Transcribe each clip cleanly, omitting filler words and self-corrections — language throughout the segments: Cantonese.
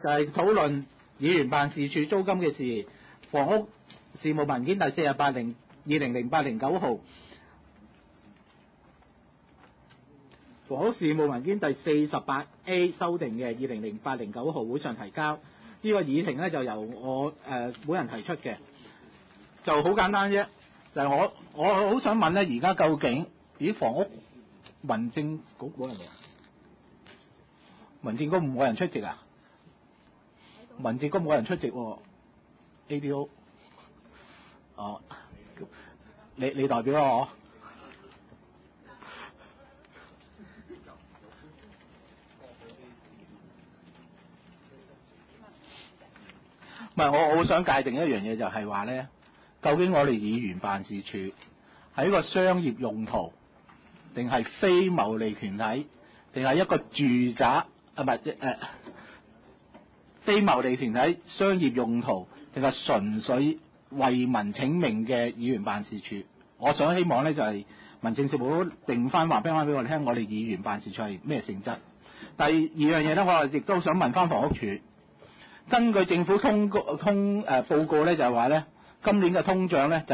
就係討論議員辦事處租金嘅事，房屋事務文件第48/2008-09號，房屋事務文件第48A 修訂嘅2008-09號會上提交。呢個議程咧就由我本人提出嘅，就好簡單啫。就係我好想問咧，而家究竟房屋民政局冇人嚟啊？民政局冇人出席啊？民政局冇人出席喎，ADO。哦，你代表我？唔係，我好想界定一樣嘢，就係話咧，究竟我哋議員辦事處係一個商業用途，定係非牟利團體，定係一個住宅非牟利團體商業用途，定係純粹為民請命嘅議員辦事處？我想希望咧就係民政事務局定翻話俾我哋聽，我哋議員辦事處係咩性質？第二樣嘢咧，我亦都想問翻房屋署。根據政府報告咧，就係話咧，今年嘅通脹咧就係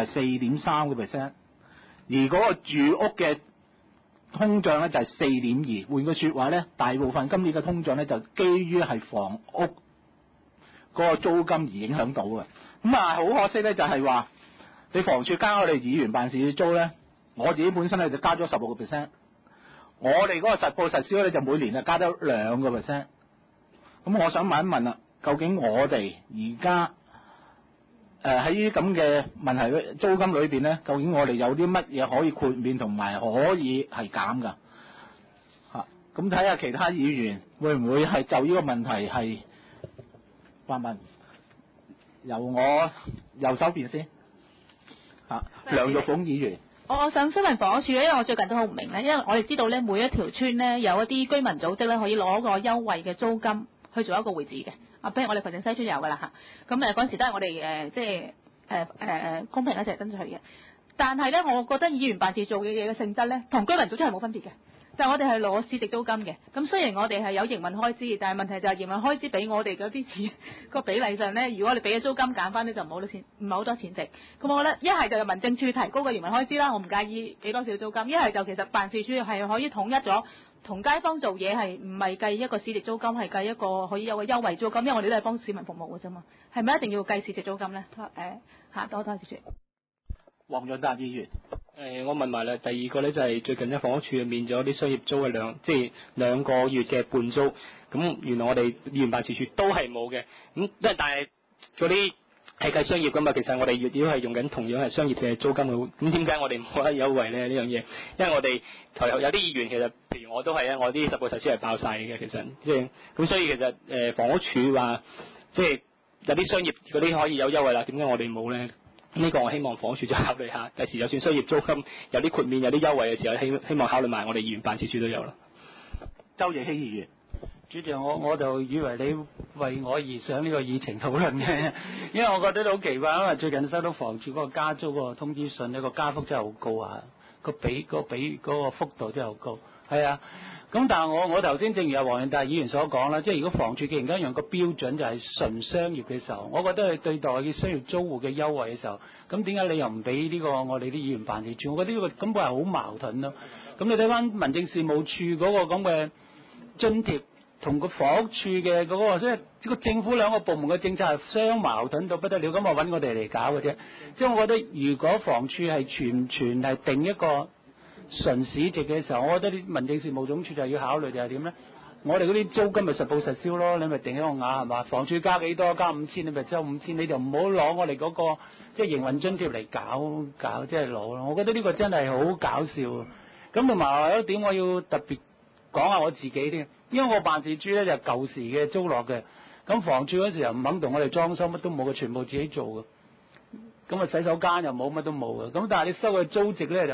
4.3%，而嗰個住屋嘅通脹咧就係4.2%。換句説話咧，大部分今年嘅通脹咧就基於係房屋嗰個租金而影響到嘅。咁好可惜咧，就係話你房署加我哋議員辦事處租咧，我自己本身咧就加咗16%，我哋嗰個實報實銷咧就每年就加咗2%。咁我想問一問啦。究竟我哋而家喺呢啲咁嘅問題嘅租金裏邊咧，究竟我哋有啲乜嘢可以豁免同埋可以係減㗎？咁睇下其他議員會唔會係就呢個問題係發問？由我右手邊先梁玉鳳議員。 我想詢問房屋署咧，因為我最近都好唔明咧，因為我哋知道咧，每一條村咧有一啲居民組織咧可以攞個優惠嘅租金去做一個會址嘅。譬如我哋葵盛西村有㗎啦嚇，咁嗰陣時都係我哋公平一齊爭取嘅。但係咧，我覺得議員辦事做嘅嘢嘅性質咧，同居民組織係冇分別嘅。就係我哋係攞市值租金嘅。咁雖然我哋係有營運開支，但係問題就係營運開支俾我哋嗰啲錢個比例上咧，如果我哋俾嘅租金減翻咧，就唔係好多錢值。咁我覺得一係就民政處提高個營運開支啦，我唔介意俾多少租金；一係就其實辦事處係可以統一咗。同街坊做嘢係唔係計一個市值租金，係計一個可以有個優惠租金，因為我哋都係幫市民服務嘅啫嘛。係咪一定要計市值租金咧？多謝主席。 黃潤達議員。 我問埋啦，第二個咧就係最近咧房屋署免咗啲商業租嘅兩個月嘅半租，咁原來我哋議員辦事處都係冇嘅，咁但係嗰啲係計商業噶嘛，其實我哋亦都係用緊同樣係商業嘅租金嘅，咁點解我哋冇得優惠咧呢樣嘢？因為我哋台有啲議員其實，譬如我都係啊，我啲實報實銷係爆晒嘅，其實咁所以其實房屋署話有啲商業嗰啲可以有優惠啦，點解我哋冇咧？呢個我希望房署再考慮下，第時就算商業租金有啲豁免、有啲優惠嘅時候，希望考慮埋我哋議員辦事處都有啦。 周奕希議員。 主席，我就以為你為我而上呢個議程討論嘅，因為我覺得都好奇怪，因為最近收到房署嗰個加租嗰個通知信，呢個加幅真係好高啊，個幅度真係好高，係啊。咁但係我頭先正如阿黃潤達議員所講啦，即係如果房署既然間用個標準就係純商業嘅時候，我覺得係對待嘅商業租戶嘅優惠嘅時候，咁點解你又唔俾呢個我哋啲議員辦事處？我覺得呢個根本係好矛盾咯。咁你睇翻民政事務處嗰個咁嘅津貼同個房屋處嘅嗰個，即係個政府兩個部門嘅政策係相矛盾到不得了，咁我揾我哋嚟搞嘅啫。即係我覺得如果房署係全係定一個純市值嘅時候，我覺得啲民政事務總署就要考慮就係點咧？我哋嗰啲租金咪實報實銷咯，你咪定一個額係嘛？房署加幾多？加5000，你咪收5000，你就唔好攞我哋嗰個即係營運津貼嚟搞即係攞咯。我覺得呢個真係好搞笑。咁同埋有一點我要特別講下我自己添，因為我辦事處咧就係舊時嘅租落嘅，咁房署嗰時又唔肯同我哋裝修，乜都冇嘅，全部自己做嘅。咁啊洗手間又冇，乜都冇嘅。咁但係你收嘅租值咧就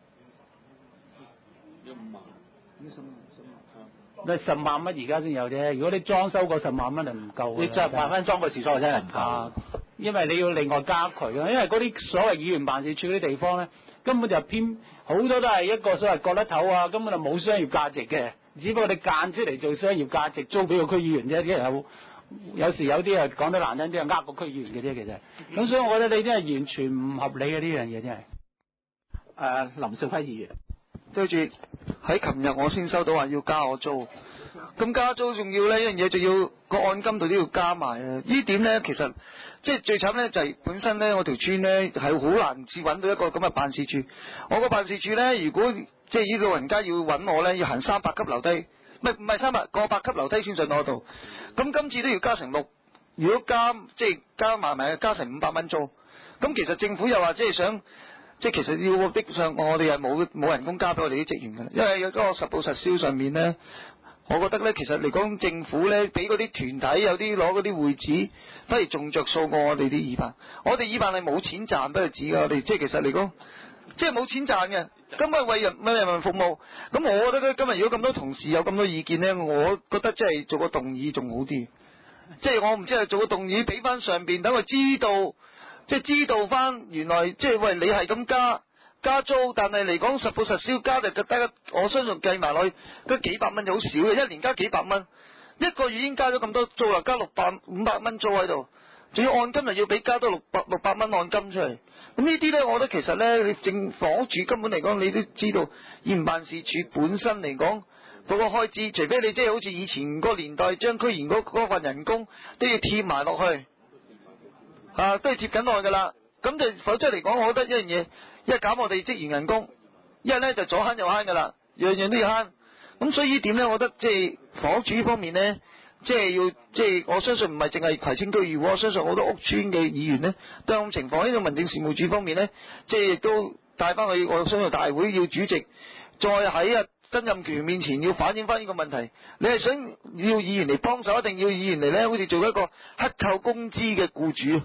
要5萬，咁 10萬蚊而家先有啫。如果你裝修過10萬蚊就唔夠。 你再買翻裝個廁所真係唔夠。 因為你要另外加渠啊，因為嗰啲所謂議員辦事處嗰啲地方咧，根本就偏好多都係一個所謂角落頭啊，根本就冇商業價值嘅，只不過你間出嚟做商業價值租俾個區議員啫，啲人有有時有啲講得難聽啲係呃個區議員嘅啫，其實。咁所以我覺得你真係完全唔合理嘅呢樣嘢真係。 林兆輝議員。 對住喺琴日我先收到話要加我租，咁加租仲要呢一樣嘢，仲要個按金度都要加埋啊！呢點呢，其實即係最慘呢，就係本身呢，我條村呢係好難至揾到一個咁嘅辦事處。我個辦事處呢，如果即係呢老人家要揾我呢，要行300級樓梯，唔係300個100級樓梯先上到我度。咁今次都要加成6，如果即係加埋加成500蚊租。咁其實政府又話即係想。即係其實要逼上我哋係冇人工加俾我哋啲職員嘅，因為有嗰個實報實銷上面呢，我覺得呢，其實嚟講政府呢，俾嗰啲團體有啲攞嗰啲會址，反而仲着數過我哋啲議辦。我哋議辦係冇錢賺俾佢指嘅，我哋即係其實嚟講，即係冇錢賺嘅，根本係為人民服務。咁我覺得今日如果咁多同事有咁多意見呢，我覺得即係做個動議仲好啲。即係我唔知係做個動議俾翻上邊，等佢知道。即係知道翻原來即係喂你係咁加租，但係嚟講實報實銷加就得，我相信計埋落去嗰幾百蚊就好少嘅，一年加幾百蚊，一個月已經加咗咁多租啦，加500蚊租喺度，仲要按金又要俾加多600蚊按金出嚟。咁呢啲呢，我覺得其實呢，你政房署根本嚟講，你都知道議員辦事處本身嚟講嗰個開支，除非你即係好似以前個年代將區議員嗰份人工都要貼埋落去。都係接緊落去㗎啦，咁就否則嚟講，我覺得一樣嘢，一係減我哋職員人工，一係呢就左慳右慳㗎啦，樣樣都要慳。咁所以呢點呢，我覺得即係房屋署呢方面呢，即係我相信唔係淨係葵青區議會，我相信好多屋邨嘅議員呢都有咁情況。呢個民政事務處方面呢，即係亦都帶翻去我相信大會要主席再喺曾蔭權面前要反映翻呢個問題。你係想要議員嚟幫手，一定要議員嚟呢，好似做一個克扣工資嘅僱主。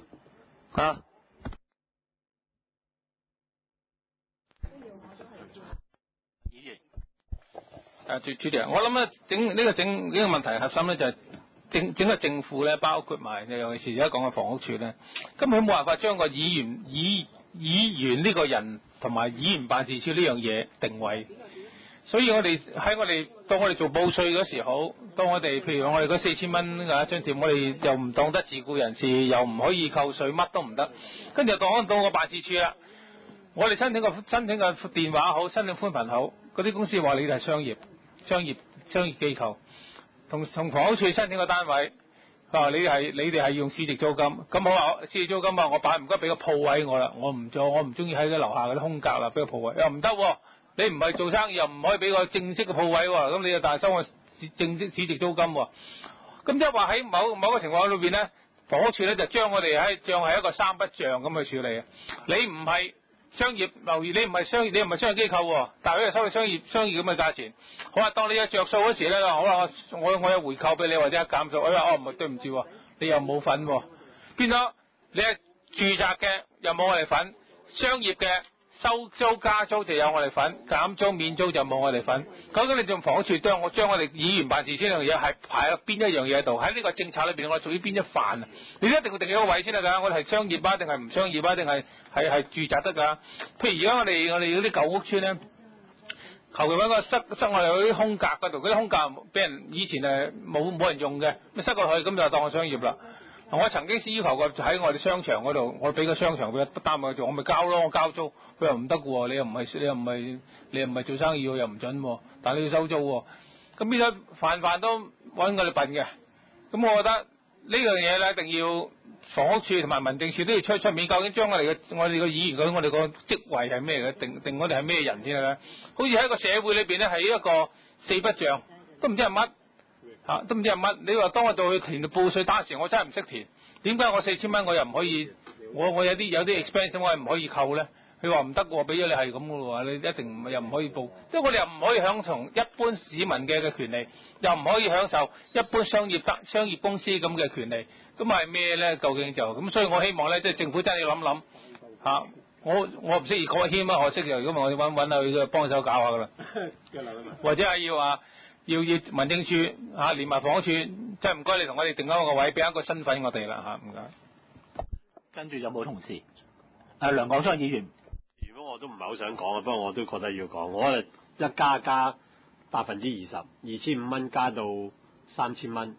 議員，主席，我諗咧整呢個問題核心咧就係整個政府咧，包括埋尤其是而家講嘅房屋署咧，根本冇辦法將個議員呢個人同埋議員辦事處呢樣嘢定位。所以我哋當我哋做報稅嗰時候，當我哋譬如我哋嗰4000蚊啊張貼，我哋又唔當得自僱人士，又唔可以扣稅，乜都唔得。跟住當到個辦事處啦，我哋申請個電話好，申請寬頻好，嗰啲公司話你哋係商業機構，同房屋署申請個單位，話你哋係用市值租金，咁好話市值租金啊，我唔該俾個鋪位我啦，我唔中意喺佢樓下嗰啲空格啦，俾個鋪位又唔得喎。你唔係做生意又唔可以俾個正式嘅鋪位喎，咁你又大收我正式市值租金喎。咁即係話喺某個情況裏邊咧，房屋署咧就將我哋當係一個三不像咁去處理。你唔係商業樓宇，你唔係商業機構喎，但係你又收你商業咁嘅價錢。好啊，當你有着數嗰時咧，好啦，我有回扣俾你或者減數，唔係對唔住喎，你又冇份喎。變咗你係住宅嘅又冇我哋份，商業嘅。收租加租就有我哋份，減租免租就冇我哋份。究竟你仲房屋署將我哋議員辦事處呢樣嘢係排喺邊一樣嘢度？喺呢個政策裏邊，我屬於邊一範啊？你一定要定一個位先得㗎。我哋係商業啊，定係唔商業啊，定係住宅得㗎？譬如而家我哋嗰啲舊屋邨咧，求其揾個塞我哋嗰啲空格嗰度，嗰啲空格俾人以前冇人用嘅，咪塞過去，咁就當我商業啦。我曾經要求過喺我哋商場嗰度，我俾個商場俾佢擔佢做，我咪交咯，我交租，佢又唔得嘅喎，你又唔係做生意喎，又唔準喎，但係你要收租喎，咁變咗飯都揾我哋笨嘅，咁我覺得呢樣嘢咧一定要房屋署同埋民政署都要出面，究竟將我哋個議員究竟我哋個職位係咩嘅，定我哋係咩人先咧？好似喺個社會裏邊咧係一個四不像，都唔知係乜。都唔知係乜？你話當我到去填報稅單時，我真係唔識填。點解我4000蚊我又唔可以？我有啲 expense 我係唔可以扣咧？佢話唔得喎，俾咗你係咁嘅喎，你一定又唔可以報。即係我哋又唔可以享受一般市民嘅權利，又唔可以享受一般商業公司咁嘅權利。咁係咩咧？究竟就咁？所以我希望咧，即係政府真係要諗諗嚇。我唔識葉國謙啊，我識就如果我揾下佢幫手搞下噶啦，或者係要話。要民政處連埋房屋處，即係唔該你同我哋定一個位，俾一個身份我哋啦唔該。 跟住有冇同事？梁廣昌議員。 如果我都唔係好想講，不過我都覺得要講。我哋一加20%，2500蚊加到3000蚊，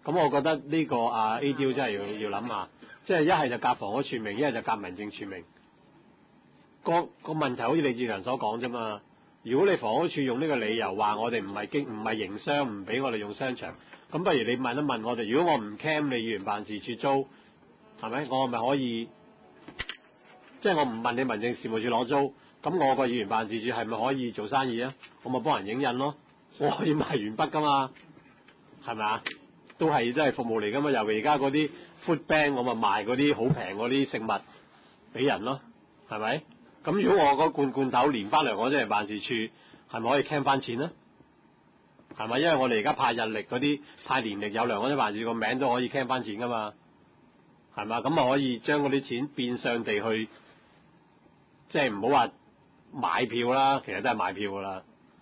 咁我覺得呢個ADO 真係要諗下，即係一係就夾房屋署名，一係就夾民政署名。個問題好似李志強所講啫嘛。如果你房屋署用呢個理由話我哋唔係營商，唔俾我哋用商場，咁不如你問一問我哋，如果我唔 cam 你議員辦事處租，係咪？我咪可以，即係我唔問你民政事務處攞租，咁我個議員辦事處係咪可以做生意啊？我咪幫人影印咯，我可以賣鉛筆噶嘛，係咪啊？都係真係服務嚟噶嘛。尤其而家嗰啲 food bank， 我咪賣嗰啲好平嗰啲食物俾人咯，係咪？咁如果我個罐頭連翻嚟，我真係辦事處係咪可以 claim 翻錢咧？係咪？因為我哋而家派日曆嗰啲派年曆有糧嗰啲辦事處個名都可以 claim 翻錢噶嘛，係嘛？咁咪可以將嗰啲錢變相地去，即係唔好話買票啦，其實都係買票噶啦。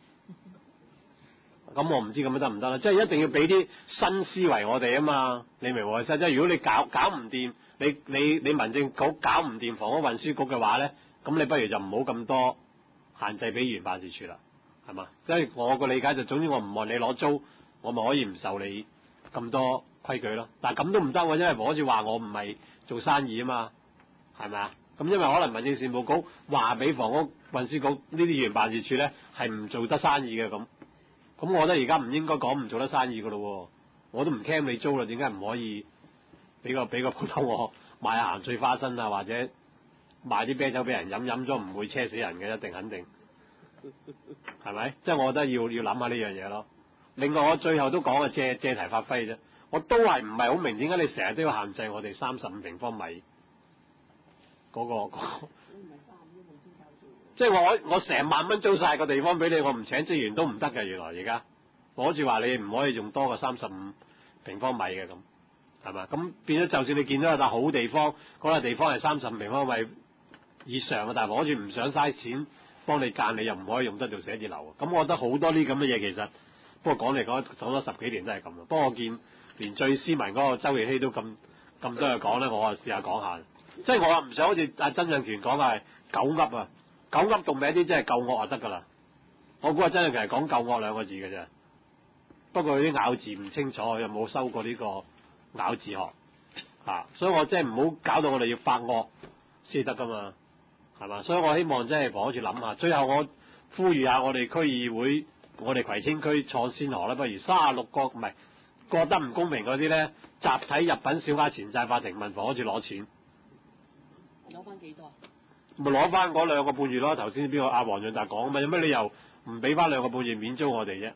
咁我唔知咁樣得唔得啦？即係一定要俾啲新思維我哋啊嘛，你明我意思？即係如果你搞唔掂，你民政局搞唔掂房屋運輸局嘅話咧，咁你不如就唔好咁多限制俾議員辦事處啦，係嘛？即係我個理解就總之我唔問你攞租，我咪可以唔受你咁多規矩咯。但係咁都唔得喎，因為房署話我唔係做生意啊嘛，係咪啊？咁因為可能民政事務局話俾房屋運輸局呢啲議員辦事處咧係唔做得生意嘅咁。咁我覺得而家唔應該講唔做得生意噶咯，我都唔 claim 你租啦，點解唔可以俾個鋪頭我買下鹹脆花生啊，或者賣啲啤酒俾人飲，飲咗唔會車死人嘅，一定肯定，係咪？即係我覺得要諗下呢樣嘢咯。另外我最後都講嘅借題發揮啫，我都係唔係好明點解你成日都要限制我哋35平方米嗰個即係我成萬蚊租晒個地方俾你，我唔請職員都唔得嘅。原來而家我好似話你唔可以用多過35平方米嘅咁，係嘛？咁變咗就算你見到有笪好地方，嗰笪地方係35平方米以上嘅，但係好似唔想嘥錢幫你間，你又唔可以用得做寫字樓。咁我覺得好多呢咁嘅嘢其實，不過講嚟講咗10幾年都係咁啦。不過我見連最斯文嗰個周耀禧都咁多嘢講咧，我試下講下。即係我話唔想好似阿曾蔭權講嘅係狗噏啊！狗噏讀名啲真係夠惡就得㗎啦！我估阿曾蔭權係講夠惡2個字嘅啫，不過佢啲咬字唔清楚，又冇修過呢個咬字學所以我真係唔好搞到我哋要發惡先得㗎嘛，係嘛？所以我希望真係房屋署諗下。最後我呼籲下我哋區議會，我哋葵青區創先河啦，不如36個唔係覺得唔公平嗰啲咧，集體入稟小額錢債法庭問房屋署攞錢， 攞翻幾多？ 咪攞翻嗰2個半月咯。頭先邊個阿黃潤達講啊嘛，有乜理由唔俾翻2個半月免租我哋啫？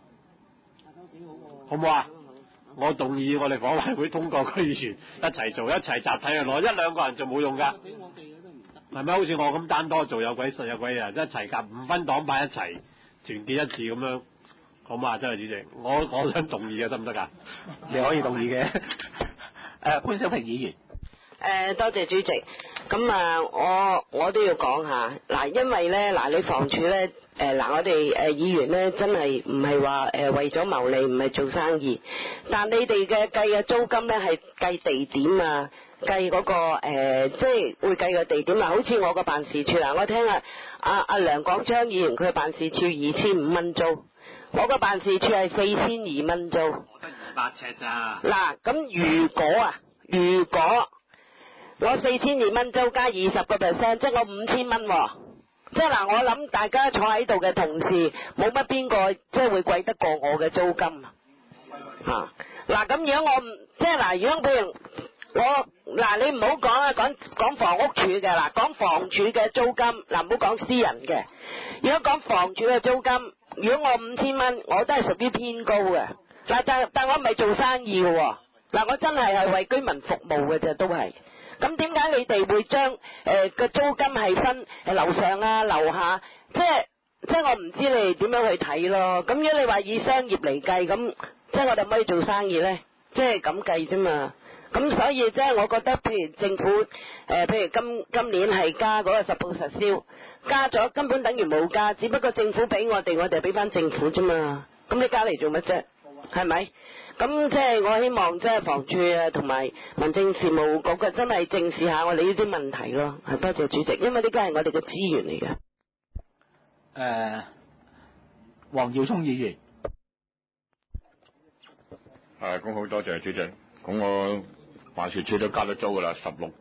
好唔好啊？我動議我哋房委會通過區議員一齊做，一齊集體去攞，1-2個人做冇用㗎。係咪好似我咁單多做有鬼實有鬼啊？一齊夾唔分黨派一齊團結一致咁樣，好嘛？真係主席，我想動議嘅得唔得㗎？ 你可以動議嘅。潘小平議員。 多謝主席。咁我都要講下嗱，因為咧嗱，你房署咧我哋議員咧真係唔係話為咗牟利，唔係做生意，但你哋嘅計嘅租金咧係計地點啊，計嗰個即係會計個地點啊。好似我個辦事處嗱，我聽阿梁廣昌議員佢嘅辦事處2500蚊租，我個辦事處係4200蚊租。我得200尺咋。嗱，咁如果我4200蚊租加20%，即係我5000蚊喎。即係嗱，我諗大家坐喺度嘅同事，冇乜邊個即係會貴得過我嘅租金啊！嗱，咁如果我唔即係嗱，如果譬如我嗱，你唔好講啊，講房屋署嘅嗱，講房署嘅租金嗱，唔好講私人嘅。如果講房署嘅租金，如果我5000蚊，我都係屬於偏高嘅。嗱，但我唔係做生意嘅喎。嗱，我真係為居民服務嘅啫，都係。咁點解你哋會將個租金係分樓上啊樓下？即係我唔知你哋點樣去睇咯。咁如果你話以商業嚟計，咁即係我哋可唔可以做生意咧？即係咁計啫嘛。咁所以即係我覺得，譬如政府譬如今年係加嗰個實報實銷，加咗根本等於冇加，只不過政府俾我哋俾翻政府啫嘛。咁你加嚟做乜啫？係咪？咁即係我希望即係房署啊同埋民政事務局嘅真係正視下我哋呢啲問題咯。係多謝主席，因為呢個係我哋嘅資源嚟嘅。 黃耀聰議員。 咁好多謝主席。咁我辦事處都加咗租噶啦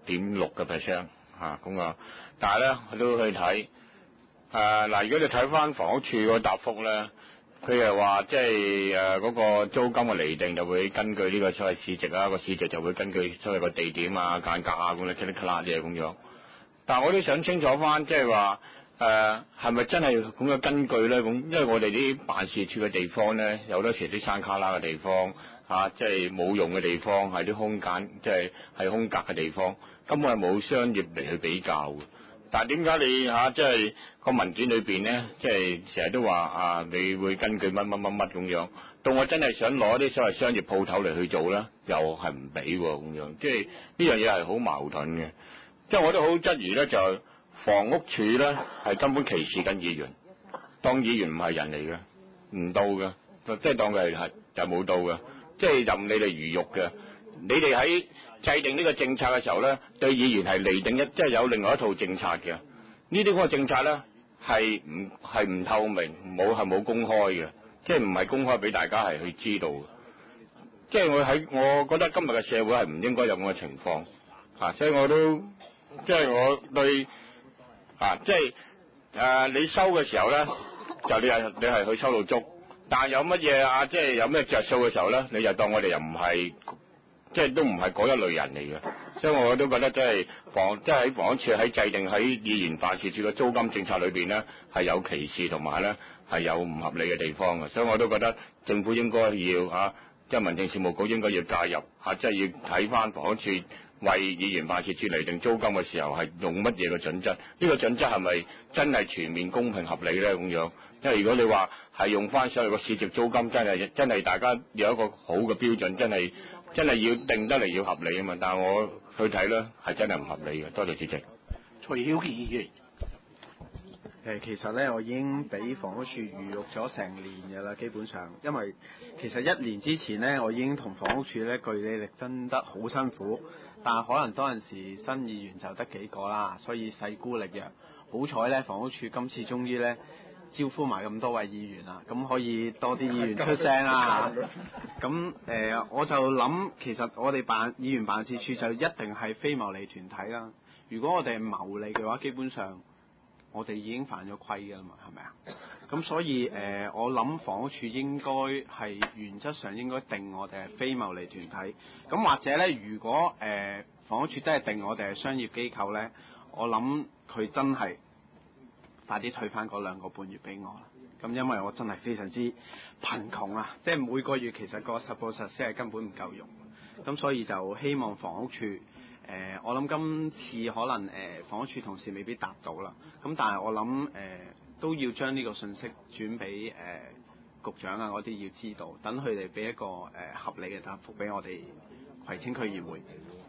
，16.6%咁啊。但係咧，我都去睇嗱，如果你睇翻房屋處個答覆咧，佢又話即係嗰個租金嘅釐定就會根據呢個所謂市值啊，個市值就會根據所謂個地點啊、間隔啊咁樣 click click 啲嘢咁樣。但係我都想清楚翻，即係話係咪真係咁嘅根據咧？咁因為我哋啲辦事處嘅地方咧，有好多時啲山卡拉嘅地方即係冇用嘅地方，係啲空間，即係空格嘅地方，根本係冇商業嚟去比較嘅。但係點解你即係個文件裏邊咧，即係成日都話你會根據乜乜乜乜咁樣，到我真係想攞啲所謂商業鋪頭嚟去做咧，又係唔俾喎咁樣，即係呢樣嘢係好矛盾嘅。即係我都好質疑咧，就係房屋署咧係根本歧視緊議員，當議員唔係人嚟嘅，唔到嘅，即係當佢係就冇到嘅，即係任你哋魚肉嘅。你哋喺制定呢個政策嘅時候咧，對議員係釐定即係有另外一套政策嘅。呢啲嗰個政策咧係唔透明，冇公開嘅，即係唔係公開俾大家係去知道嘅。即係我覺得今日嘅社會係唔應該有咁嘅情況所以我都即係我對即係你收嘅時候咧，就你係去收到足，但係有乜嘢即係有咩着數嘅時候咧，你就當我哋又唔係。即係都唔係嗰一類人嚟嘅，所以我都覺得即係喺房屋署喺制定喺議員辦事處嘅租金政策裏邊咧，係有歧視同埋咧係有唔合理嘅地方嘅，所以我都覺得政府應該要即係民政事務局應該要介入即係要睇翻房屋署為議員辦事處嚟定租金嘅時候係用乜嘢嘅準則？呢個準則係咪真係全面公平合理咧？咁樣，因為如果你話係用翻所有個市值租金，真係大家有一個好嘅標準，真係要定得嚟要合理啊嘛。但係我去睇咧係真係唔合理嘅。多謝主席。 徐曉健議員。 其實咧，我已經俾房屋署預錄咗成年嘅啦，基本上，因為其實1年之前咧，我已經同房屋署咧據理力爭得好辛苦，但係可能當陣時新議員就得幾個啦，所以勢孤力弱。好彩咧，房屋署今次終於咧招呼埋咁多位議員啦，咁可以多啲議員出聲啦。咁我就諗，其實我哋議員辦事處就一定係非牟利團體啦。如果我哋係牟利嘅話，基本上我哋已經犯咗規㗎啦嘛，係咪啊？咁所以我諗房屋署應該係原則上應該定我哋係非牟利團體。咁或者咧，如果房屋署真係定我哋係商業機構咧，我諗佢真係快啲退翻嗰2個半月俾我啦。咁因為我真係非常之貧窮啊，即係每個月其實個實報實銷係根本唔夠用。咁所以就希望房屋署我諗今次可能房屋署同事未必答到啦。咁但係我諗都要將呢個信息轉俾局長啊嗰啲要知道，等佢哋俾一個合理嘅答覆俾我哋葵青區議會。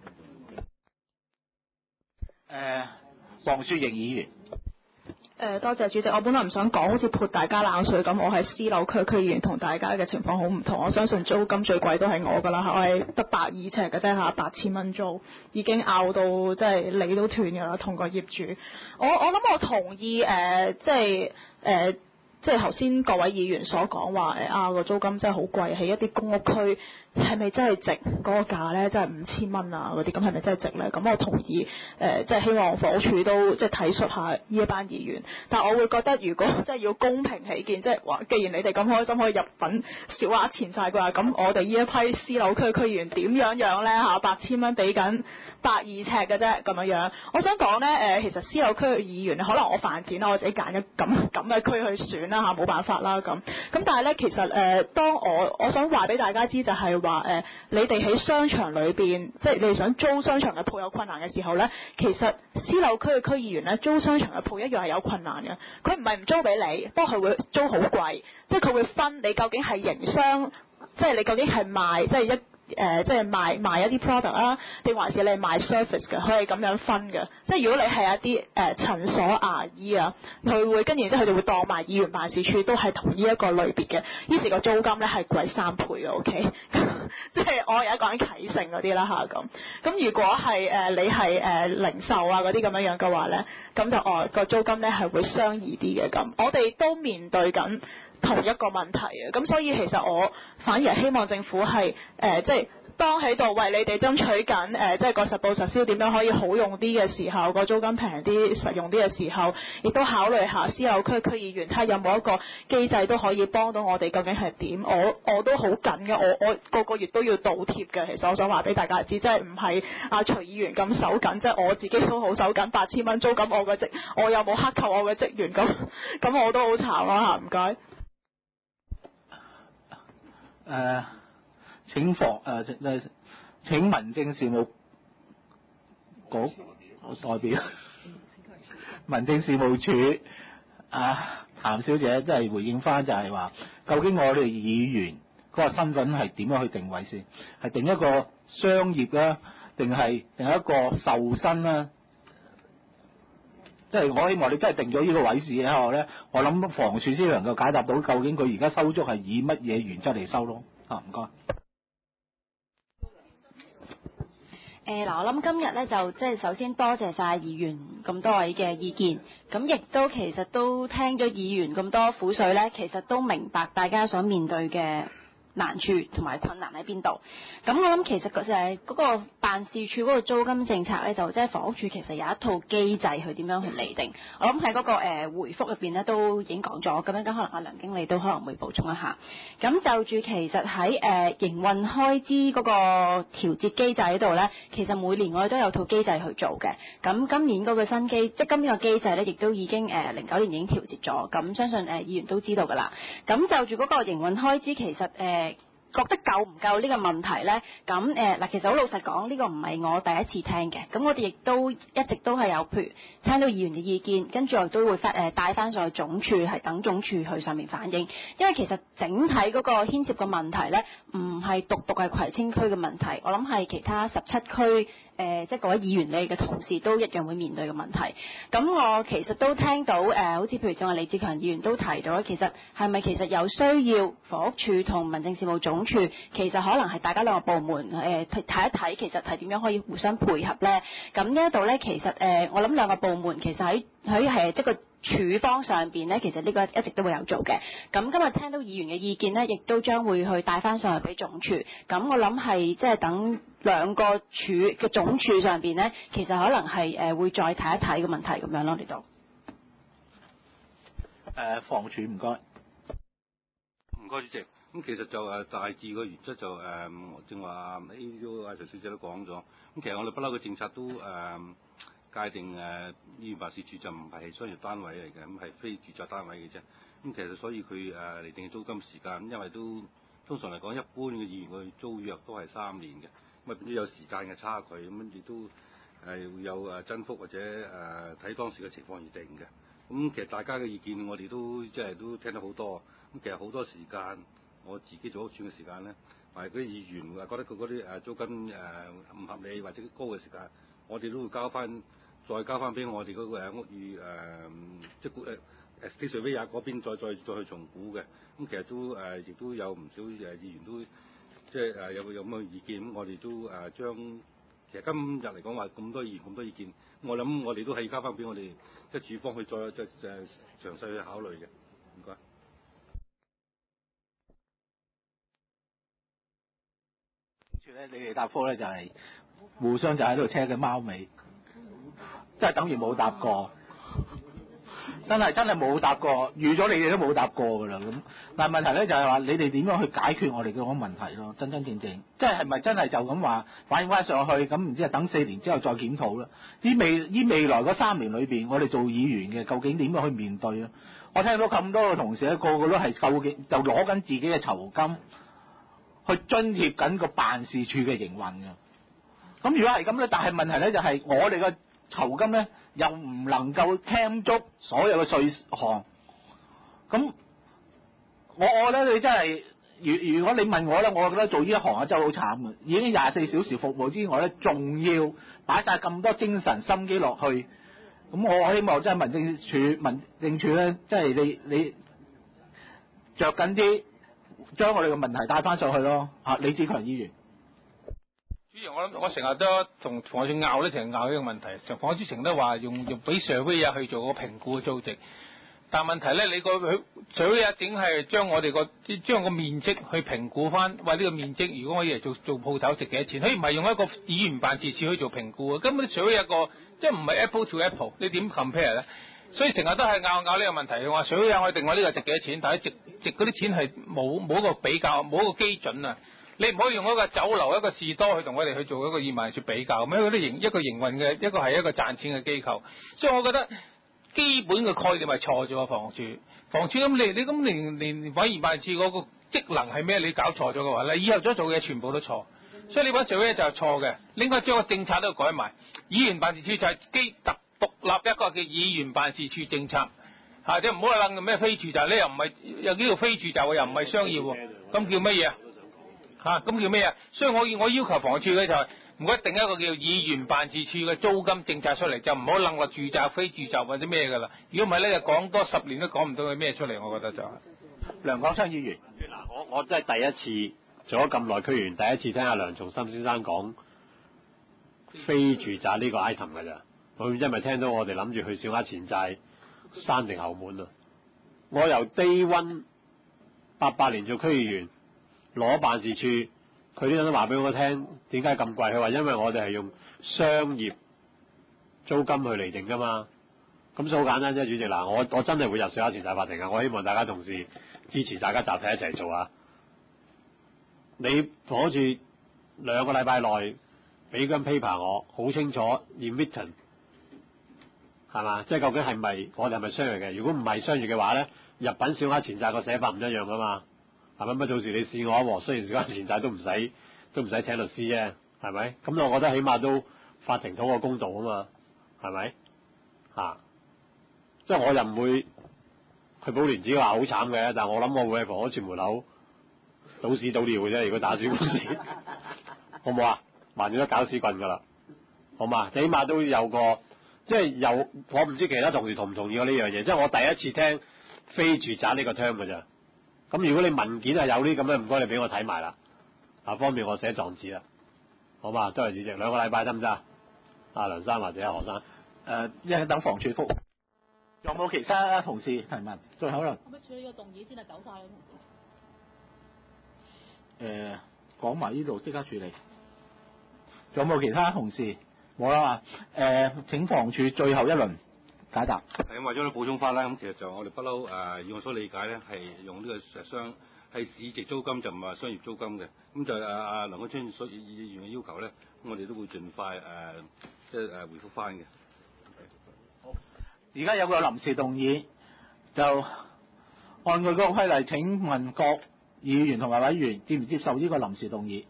黃雪瑩議員。 多謝主席，我本來唔想講，好似潑大家冷水咁。我係私樓區區議員，同大家嘅情況好唔同。我相信租金最貴都係我㗎啦，我係得120尺嘅啫嚇，8000蚊租已經拗到即係理都斷㗎啦，同個業主。我諗我同意即係頭先各位議員所講話個租金真係好貴，喺一啲公屋區係咪真係值嗰個價咧？真係5000蚊啊嗰啲，咁係咪真係值咧？咁我同意即係希望房屋署都即係體恤下呢一班議員。但係我會覺得，如果即係要公平起見，即係話，既然你哋咁開心可以入稟小額錢債嘅話，咁我哋呢一批私樓區區議員點樣樣咧嚇？8000蚊俾緊120尺嘅啫咁樣。我想講咧其實私樓區嘅議員可能我犯賤啦，我自己揀一咁嘅區去選啦嚇，冇辦法啦咁。咁但係咧其實當我想話俾大家知就係話你哋喺商場裏邊，即係你哋想租商場嘅鋪有困難嘅時候咧，其實私樓區嘅區議員咧租商場嘅鋪一樣係有困難嘅。佢唔係唔租俾你，不過佢會租好貴，即係佢會分你究竟係營商，即係你究竟係賣即係即係賣一啲 product 啦，定還是你係賣 service 嘅？佢係咁樣分嘅。即係如果你係一啲診所牙醫啊，佢會跟住之後佢就會當埋議員辦事處都係同呢一個類別嘅，於是個租金咧係貴3倍嘅。OK， 即係我有一個人啟程嗰啲啦嚇咁。咁如果係你係零售啊嗰啲咁樣嘅話咧，咁就個租金咧係會相宜啲嘅咁。我哋都面對緊同一個問題嘅。咁所以其實我反而係希望政府係即係當喺度為你哋爭取緊即係個實報實銷點樣可以好用啲嘅時候，個租金平啲、實用啲嘅時候，亦都考慮下私有區區議員睇下有冇一個機制都可以幫到我哋，究竟係點？我都好緊嘅，我個個月都要倒貼嘅。其實我想話俾大家知，即係唔係阿徐議員咁手緊，即係我自己都好手緊，8000蚊租金我又冇克扣我嘅職員，咁我都好慘啦嚇，唔該。 請民政事務局代表民政事務處譚小姐，即係回應翻就係話，究竟我哋議員嗰個身份係點樣去定位先？係定一個商業啦，定係定一個受薪啦？即係我希望你真係定咗呢個位置之後咧，我諗房署先能夠解答到究竟佢而家收租係以乜嘢原則嚟收咯。唔該。 嗱，我諗今日咧就即係首先多謝晒議員咁多位嘅意見，咁亦都其實都聽咗議員咁多苦水咧，其實都明白大家所面對嘅難處同埋困難喺邊度。咁我諗其實就係嗰個辦事處嗰個租金政策咧，就即係房屋署其實有一套機制去點樣去釐定。我諗喺嗰個回覆入邊咧都已經講咗，咁樣可能阿梁經理都可能會補充一下。咁就住其實喺營運開支嗰個調節機制嗰度咧，其實每年我哋都有套機制去做嘅。咁今年嗰個新機，即係今年個機制咧，亦都已經09年已經調節咗。咁相信議員都知道㗎啦。咁就住嗰個營運開支，其實覺得夠唔夠呢個問題呢？咁嗱，其實好老實講，呢個唔係我第一次聽嘅。咁我哋亦都一直都係有，譬如聽到議員嘅意見，跟住我都會帶翻上去總署，係等總署去上面反映。因為其實整體嗰個牽涉嘅問題呢，唔係獨係葵青區嘅問題，我諗係其他17區。即係各位議員你嘅同事都一樣會面對嘅問題。咁我其實都聽到好似譬如仲有李志強議員都提到，其實係咪其實有需要房屋署同民政事務總署，其實可能係大家兩個部門睇一睇，其實係點樣可以互相配合呢？咁呢一度呢，其實我諗兩個部門其實喺即係個處方上邊呢，其實呢個一直都會有做嘅。咁今日聽到議員嘅意見呢，亦都將會去帶翻上去俾總署。咁我諗係即係等兩個處嘅總署上邊呢，其實可能係會再睇一睇個問題咁樣咯，呢度。 房署唔該。 唔該主席。咁其實就大致個原則就正話阿徐小姐都講咗。咁其實我哋不嬲嘅政策都界定議員辦事處就唔係商業單位嚟嘅，咁係非住宅單位嘅啫。咁其實所以佢嚟定租金時間，因為都通常嚟講，一般嘅議員嘅租約都係3年嘅，咁啊變咗有時間嘅差距，咁亦都會有增幅或者睇當時嘅情況而定嘅。咁其實大家嘅意見我哋都即係都聽得好多。咁其實好多時間我自己做屋邨嘅時間咧，或者嗰啲議員覺得佢嗰啲租金唔合理或者高嘅時間，我哋都會再交翻俾我哋嗰個屋宇即係State Surveyor嗰邊再去重估嘅。咁其實都亦都有唔少議員都即係有咁嘅意見。咁我哋都將其實今日嚟講話咁多議員咁多意見，我諗我哋都係交翻俾我哋即係署方去再詳細去考慮嘅。唔該。 你哋答覆咧就係互相就喺度車緊貓尾，即係等於冇答過，真係冇答過，預咗你哋都冇答過㗎啦咁。但係問題咧就係話你哋點樣去解決我哋嘅嗰個問題咯？真正，即係咪真係就咁話反映翻上去？咁唔知係等4年之後再檢討啦。依未來嗰3年裏邊，我哋做議員嘅究竟點樣去面對啊？我聽到咁多個同事咧，個個都係究竟就攞緊自己嘅酬金去津貼緊個辦事處嘅營運嘅。咁如果係咁咧，但係問題咧就係我哋嘅酬金咧又唔能夠攤足所有嘅稅項。咁我覺得你真係，如果你問我咧，我覺得做呢一行啊真係好慘嘅。已經24小時服務之外咧，仲要擺晒咁多精神心機落去。咁我希望真係民政處咧，即係你着緊啲，將我哋嘅問題帶翻上去咯。李志強議員。 主席，我成日都同房署拗咧，成日拗呢個問題。房署成日都話用俾 surveyor 去做個評估嘅租值。 但問題咧，你個佢除咗一整係將我哋將個面積去評估翻，喂呢個面積如果我以嚟做鋪頭值幾多錢？佢唔係用一個議員辦事處去做評估嘅，根本除咗一個即係唔係 apple to apple，你點 compare 咧？所以成日都係拗呢個問題，話水有我定我呢個值幾多錢，但係值嗰啲錢係冇一個比較，冇一個基準啊！你唔可以用一個酒樓一個士多去同我哋去做一個議員辦事處比較，咁樣一個營運嘅一個係一個賺錢嘅機構，所以我覺得基本嘅概念係錯咗啊！房屋署咁你咁連委員辦事處嗰個職能係咩？你搞錯咗嘅話，你以後所做嘅嘢全部都錯，所以呢班水就係錯嘅，你應該將個政策都改埋，議員辦事處就係獨立一個叫議員辦事處政策，即係唔好話諗咩非住宅，你又唔係又叫做非住宅，又唔係商業喎，咁叫乜嘢咁叫咩啊？所以我要求房屋署嘅就係唔該定一個叫議員辦事處嘅租金政策出嚟，就唔好諗話住宅、非住宅或者咩㗎啦。如果唔係咧，就講多10年都講唔到佢咩出嚟，我覺得就係。 梁廣昌議員， 嗱，我真係第一次做咗咁耐區議員，第一次聽阿梁松森先生講非住宅呢個 item 㗎咋。佢因為聽到我哋諗住去小額錢債山定後門啊！我由 day one 88年做區議員攞辦事處，佢啲人都話俾我聽點解咁貴，佢話因為我哋係用商業租金去釐定㗎嘛。咁所以好簡單啫，主席嗱，我真係會入小額錢債法庭啊！我希望大家同事支持，大家集體一齊做啊！你房屋署2個禮拜內俾張 paper 我，好清楚 in written。係嘛？即係究竟係咪我哋係咪商業嘅？如果唔係商業嘅話咧，入稟小額錢債個寫法唔一樣噶嘛？係咪？咁到時你試我一鑊，雖然小額錢債都唔使請律師啫，係咪？咁我覺得起碼都法庭討個公道啊嘛，係咪？即係我又唔會去寶蓮寺話好慘嘅，但係我諗我會喺房屋署門口倒屎倒尿嘅啫。如果打小官司，好唔好啊？還咗得搞屎棍㗎啦，好嘛？起碼都有個。即係我唔知其他同事同唔同意我呢樣嘢，即係我第一次聽非住宅呢個 term 㗎咋。咁如果你文件係有呢咁樣，唔該你俾我睇埋啦，方便我寫狀紙啦，好嘛？多謝主席，2個禮拜得唔得啊？阿梁生或者阿何生， 一陣等房署覆。有冇其他同事提問？最後啦。 可唔可以處理個動議先啊？走晒啦，同事。 講埋呢度即刻處理。仲有冇其他同事？冇啦嘛，請房署最後一輪解答。 係為咗你補充翻啦，咁其實就我哋不嬲以我所理解咧，係用呢個係市值租金，就唔係商業租金嘅。咁就梁廣昌所議員嘅要求咧，咁我哋都會盡快即係回覆翻嘅。 好，而家有個臨時動議，就按佢嗰個規例，請問各議員同埋委員接唔接受呢個臨時動議？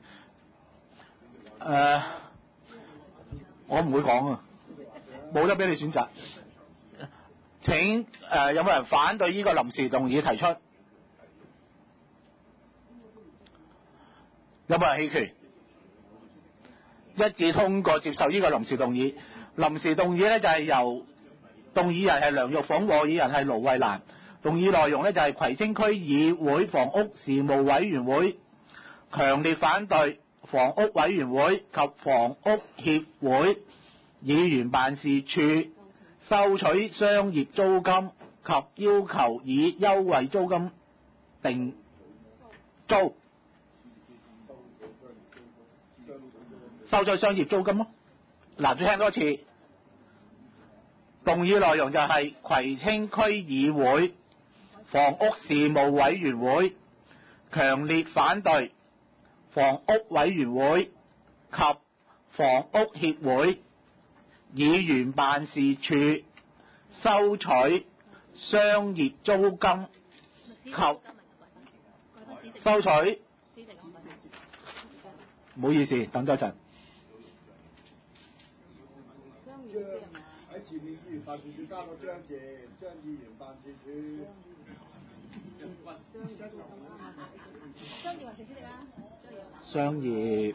我唔會講啊，冇得俾你選擇。請有冇人反對呢個臨時動議提出？有冇人棄權？一致通過接受呢個臨時動議。臨時動議咧就係由動議人係梁玉鳳，和議人係盧慧蘭。動議內容咧就係葵青區議會房屋事務委員會強烈反對房屋委員會及房屋協會議員辦事處收取商業租金及要求以優惠租金定租，收取商業租金咯。嗱，再聽多次，動議內容就係葵青區議會房屋事務委員會強烈反對房屋委員會及房屋協會議員辦事處收取商業租金及收取，唔好意思，等多陣。 喺前面議員辦事處加個張字，張議員辦事處。 商業還是主席啊？ 商業。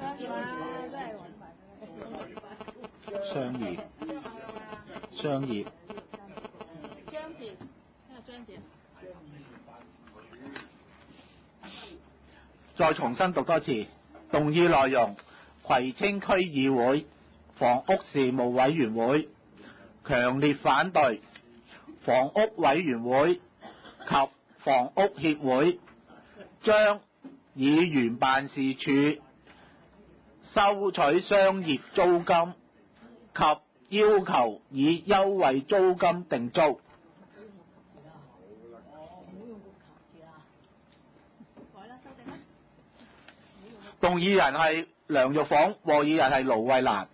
商業。商業。 張字，邊個張字？ 再重新讀多次，動議內容：葵青區議會房屋事務委員會強烈反對房屋委員會及房屋協會將議員辦事處收取商業租金及要求以優惠租金定租。動議人係梁玉鳳，和議人係盧慧蘭。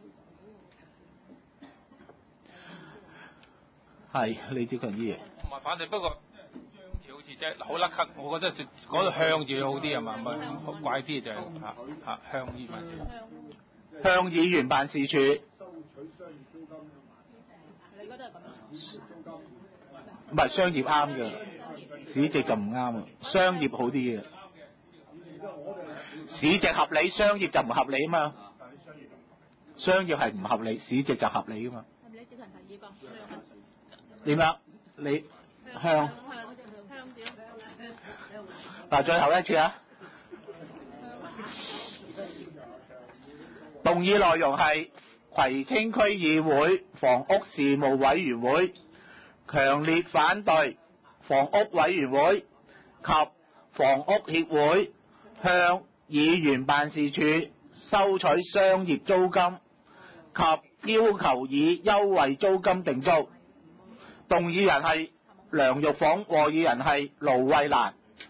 係李子強議員。 唔係反對，不過張字好似即係好甩咳，我覺得講到向字好啲係嘛？唔係怪啲就係向議辦事處。 向議員辦事處。 你覺得係咁？ 唔係商業啱嘅，市值就唔啱啊！商業好啲嘅，市值合理，商業就唔合理啊嘛。商業係唔合理，市值就合理噶嘛。 係咪李子強提議過？ 點樣？你向嗱，最後一次啊！動議內容係葵青區議會房屋事務委員會強烈反對房屋委員會及房屋協會向議員辦事處收取商業租金及要求以優惠租金定租。動議人係梁玉鳳，和議人係盧慧蘭。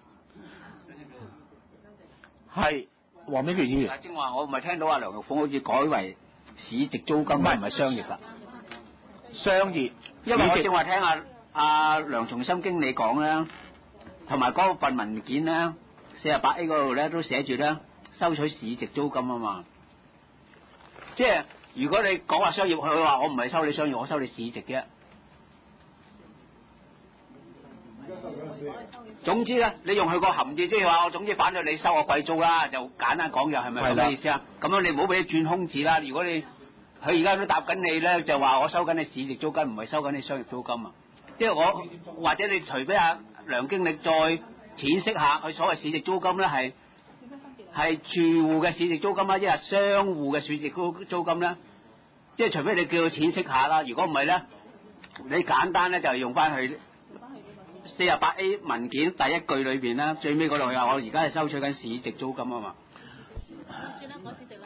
係黃炳權議員。 正話我唔係聽到阿梁玉鳳好似改為市值租金，唔係商業㗎。 商業， 因為我正話聽阿梁松森經理講咧，同埋嗰份文件咧，48A 嗰度咧都寫住咧收取市值租金啊嘛。即係如果你講話商業，佢話我唔係收你商業，我收你市值啫。總之咧，你用佢個含義，即係話我總之反對你收我貴租啦，就簡單講就係咪咁嘅意思啊？咁樣你唔好俾佢轉空字啦。如果你佢而家都答緊你咧，就話我收緊你市值租金，唔係收緊你商業租金啊。即係我或者你除非阿梁經理再闡釋下，佢所謂市值租金咧係住戶嘅市值租金啦，一係商戶嘅市值租金咧。即係除非你叫佢闡釋下啦，如果唔係咧，你簡單咧就係用翻佢48A 文件第一句裏邊啦，最尾嗰度話我而家係收取緊市值租金啊嘛。 算啦，講市值啦。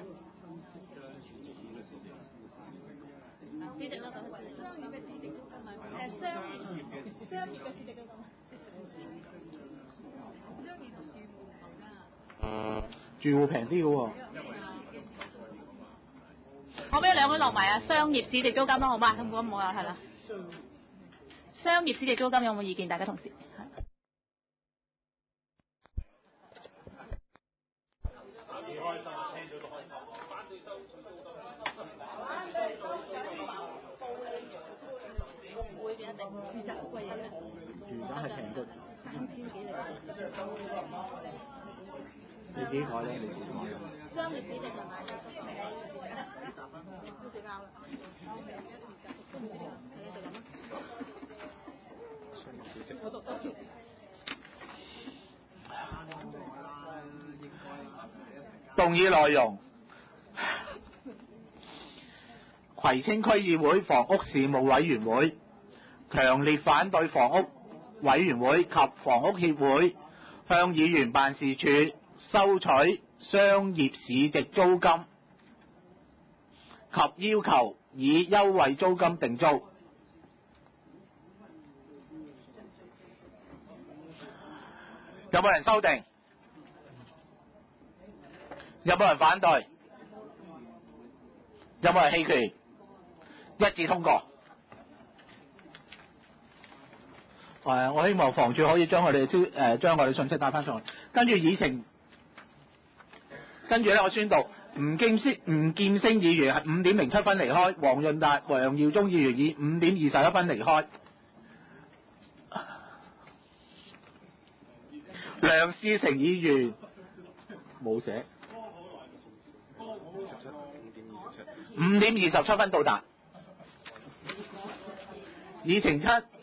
市值啦，商業嘅市值租金係商業嘅市值租金。商業同住戶唔同㗎。 住戶平啲嘅喎。 我俾兩個落埋啊，商業市值租金咯，好嘛？咁冇啊，係啦。商業市值租金有冇意見？大家同事。住宅好貴嘢咩？ 住宅係平過 3000幾嚟。 你幾台咧？你幾台？ 商業市值同埋都食啱啦。我讀多條。 動議內容：葵青區議會房屋事務委員會強烈反對房屋委員會及房屋協會向議員辦事處收取商業市值租金及要求以優惠租金定租。有冇人修訂？有冇人反對？有冇人棄權？一致通過。我希望房署可以將我哋將我哋信息帶翻上去。跟住議程，跟住咧，我宣讀吳劍星議員係5:07離開，黃潤達、楊耀忠議員以5:21離開。梁志成議員冇寫，5:27到達。議程7